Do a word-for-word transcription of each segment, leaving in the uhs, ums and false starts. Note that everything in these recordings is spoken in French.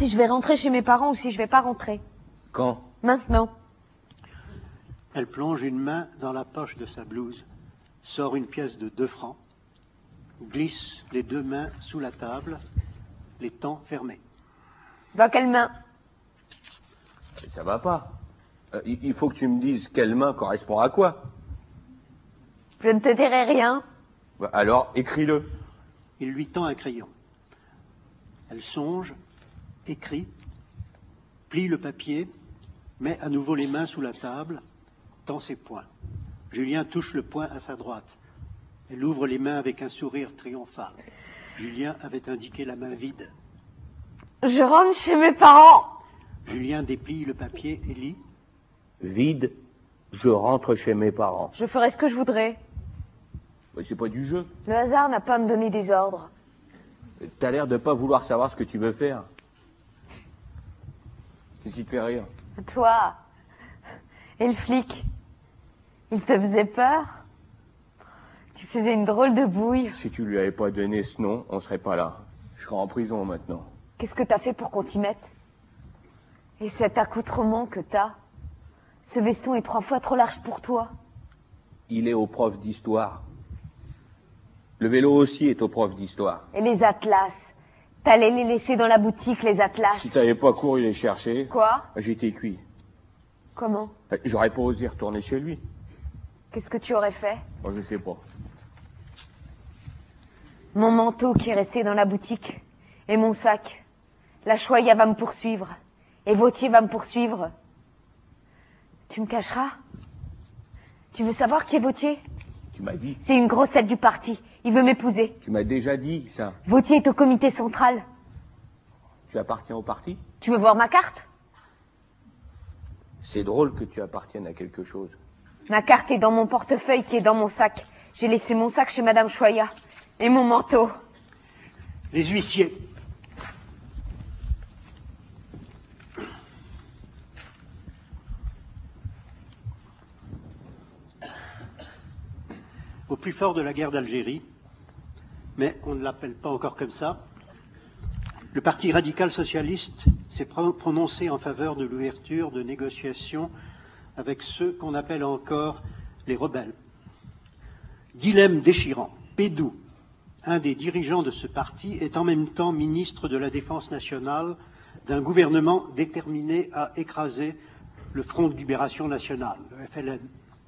si je vais rentrer chez mes parents ou si je vais pas rentrer. Quand? Maintenant. Elle plonge une main dans la poche de sa blouse, sort une pièce de deux francs, glisse les deux mains sous la table, les temps fermés. Dans quelle main? Ça va pas. Euh, il faut que tu me dises quelle main correspond à quoi. Je ne te dirai rien. Bah, alors, écris-le. Il lui tend un crayon. Elle songe, écrit, plie le papier, met à nouveau les mains sous la table, tend ses poings. Julien touche le poing à sa droite. Elle ouvre les mains avec un sourire triomphal. Julien avait indiqué la main vide. Je rentre chez mes parents. Julien déplie le papier et lit. Vide, je rentre chez mes parents. Je ferai ce que je voudrais. Bah, c'est pas du jeu. Le hasard n'a pas à me donner des ordres. T'as l'air de pas vouloir savoir ce que tu veux faire. Qu'est-ce qui te fait rire? Toi et le flic, il te faisait peur? Tu faisais une drôle de bouille. Si tu lui avais pas donné ce nom, on serait pas là. Je serais en prison maintenant. Qu'est-ce que t'as fait pour qu'on t'y mette? Et cet accoutrement que t'as? Ce veston est trois fois trop large pour toi. Il est au prof d'histoire. Le vélo aussi est au prof d'histoire. Et les atlas? T'allais les laisser dans la boutique, les atlas? Si t'avais pas couru les chercher... Quoi? J'étais cuit. Comment? J'aurais pas osé retourner chez lui. Qu'est-ce que tu aurais fait? Moi, je sais pas. Mon manteau qui est resté dans la boutique. Et mon sac. La Choya va me poursuivre. Et Vautier va me poursuivre. Tu me cacheras? Tu veux savoir qui est Vautier? Tu m'as dit. C'est une grosse tête du parti. Il veut m'épouser. Tu m'as déjà dit, ça. Vautier est au comité central. Tu appartiens au parti? Tu veux voir ma carte? C'est drôle que tu appartiennes à quelque chose. Ma carte est dans mon portefeuille qui est dans mon sac. J'ai laissé mon sac chez Madame Choya. Et mon manteau. Les huissiers. Au plus fort de la guerre d'Algérie, mais on ne l'appelle pas encore comme ça, le Parti radical socialiste s'est prononcé en faveur de l'ouverture de négociations avec ceux qu'on appelle encore les rebelles. Dilemme déchirant, Pédou, un des dirigeants de ce parti, est en même temps ministre de la Défense nationale d'un gouvernement déterminé à écraser le Front de libération nationale, le F L N.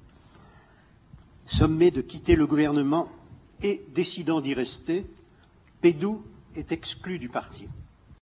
Sommé de quitter le gouvernement et décidant d'y rester, Pédou est exclu du parti.